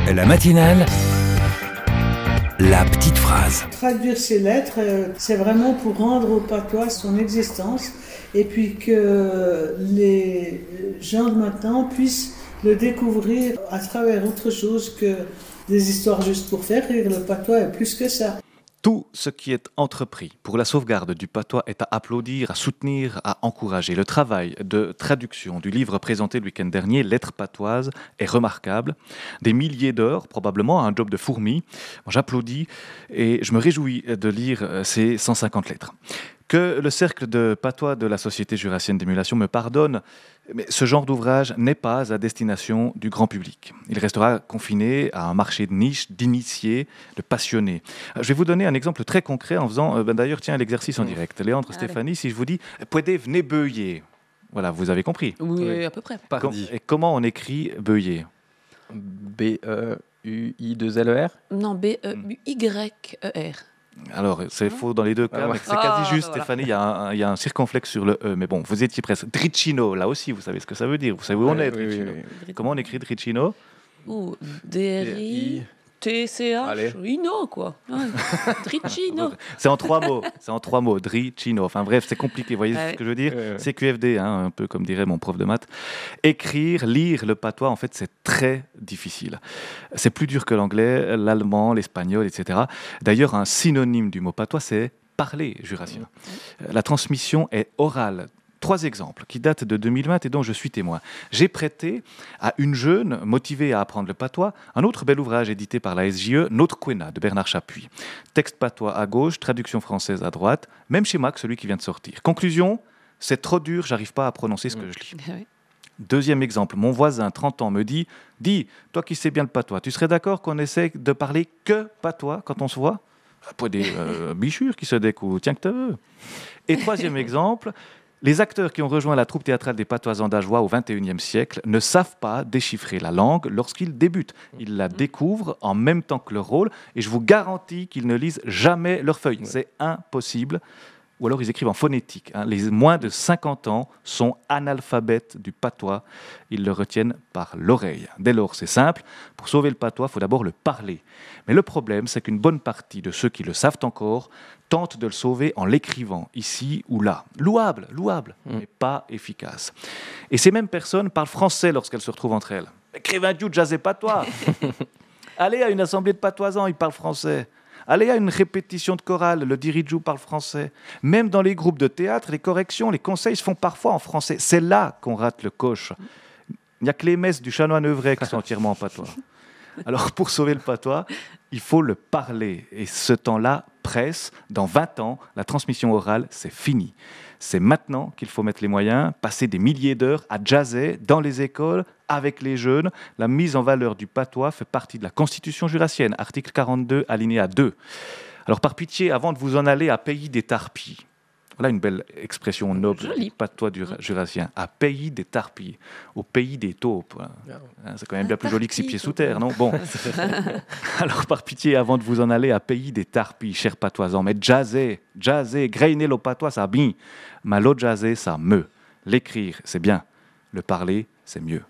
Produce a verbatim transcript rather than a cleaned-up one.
La matinale, la petite phrase. Traduire ces lettres, c'est vraiment pour rendre au patois son existence et puis que les gens de maintenant puissent le découvrir à travers autre chose que des histoires juste pour faire rire. Le patois est plus que ça. Tout ce qui est entrepris pour la sauvegarde du patois est à applaudir, à soutenir, à encourager. Le travail de traduction du livre présenté le week-end dernier, Lettres patoises, est remarquable. Des milliers d'heures, probablement, un job de fourmi. Moi, j'applaudis et je me réjouis de lire ces cent cinquante lettres. Que le cercle de patois de la Société jurassienne d'émulation me pardonne, mais ce genre d'ouvrage n'est pas à destination du grand public. Il restera confiné à un marché de niche, d'initiés, de passionnés. Je vais vous donner un exemple très concret en faisant, ben d'ailleurs, tiens, l'exercice en direct. Léandre, Allez. Stéphanie, si je vous dis « Poedez, venez beuiller ». Voilà, vous avez compris. Oui, Oui. à peu près. Com- et comment on écrit « beuiller » B E U I deux L E R. Non, B E U Y E R. Alors, c'est faux dans les deux cas, Ah ouais. mais c'est Ah, quasi juste, voilà. Stéphanie. Il y, a un- il y a un circonflexe sur le E, mais bon, vous étiez presque. Dricino, là aussi, vous savez ce que ça veut dire. Vous savez où on est, Oui, oui, Dricino. oui, oui. Comment on écrit Dricino? Ou D R I T C Allez. H. Ino, quoi. Ouais. Dricino. C'est en trois mots. C'est en trois mots. Dricino. Enfin bref, c'est compliqué. Vous voyez Ouais. ce que je veux dire? Ouais, ouais. C Q F D, hein, un peu comme dirait mon prof de maths. Écrire, lire le patois, en fait, c'est très difficile. C'est plus dur que l'anglais, l'allemand, l'espagnol, et cetera. D'ailleurs, un synonyme du mot patois, c'est parler jurassien. La transmission est orale. Trois exemples qui datent de deux mille vingt et dont je suis témoin. J'ai prêté à une jeune motivée à apprendre le patois un autre bel ouvrage édité par la S J E, Notre Quena de Bernard Chapuis. Texte patois à gauche, traduction française à droite, même schéma que celui qui vient de sortir. Conclusion, c'est trop dur, j'arrive pas à prononcer ce que je lis. Ouais. Deuxième exemple, mon voisin, trente ans, me dit « Dis, toi qui sais bien le patois, tu serais d'accord qu'on essaie de parler que patois quand on se voit ?» Pas des euh, bichures qui se découvrent, tiens que t'as veux. Et troisième exemple, les acteurs qui ont rejoint la troupe théâtrale des patois andageois au vingt et unième siècle ne savent pas déchiffrer la langue lorsqu'ils débutent. Ils la découvrent en même temps que leur rôle et je vous garantis qu'ils ne lisent jamais leurs feuilles. C'est impossible. Ou alors ils écrivent en phonétique. hein. Les moins de cinquante ans sont analphabètes du patois. Ils le retiennent par l'oreille. Dès lors, c'est simple. Pour sauver le patois, il faut d'abord le parler. Mais le problème, c'est qu'une bonne partie de ceux qui le savent encore tentent de le sauver en l'écrivant, ici ou là. Louable, louable, mais pas efficace. Et ces mêmes personnes parlent français lorsqu'elles se retrouvent entre elles. Écrivain du jazzé patois. Allez à une assemblée de patoisans, ils parlent français. Allez à une répétition de chorale, le dirijou parle français. Même dans les groupes de théâtre, les corrections, les conseils se font parfois en français. C'est là qu'on rate le coche. Il n'y a que les messes du Chanoine-Euvray qui sont entièrement en patois. Alors, pour sauver le patois, il faut le parler. Et ce temps-là presse. Dans vingt ans, la transmission orale, c'est fini. C'est maintenant qu'il faut mettre les moyens, passer des milliers d'heures à jazzer dans les écoles, avec les jeunes. La mise en valeur du patois fait partie de la Constitution jurassienne, article quarante-deux, alinéa deux. Alors, par pitié, avant de vous en aller à pays des tarpies, voilà une belle expression noble Joli. du patois du jurassien, à pays des tarpies, au pays des taupes. Voilà. Hein, c'est quand même bien plus joli que six pieds sous terre, non? Bon. Alors, par pitié, avant de vous en aller à pays des tarpies, chers patoisans, mais jazzer, jazzer, grainer le patois, ça bien. Mais l'autre jazzer, ça me. L'écrire, c'est bien. Le parler, c'est mieux.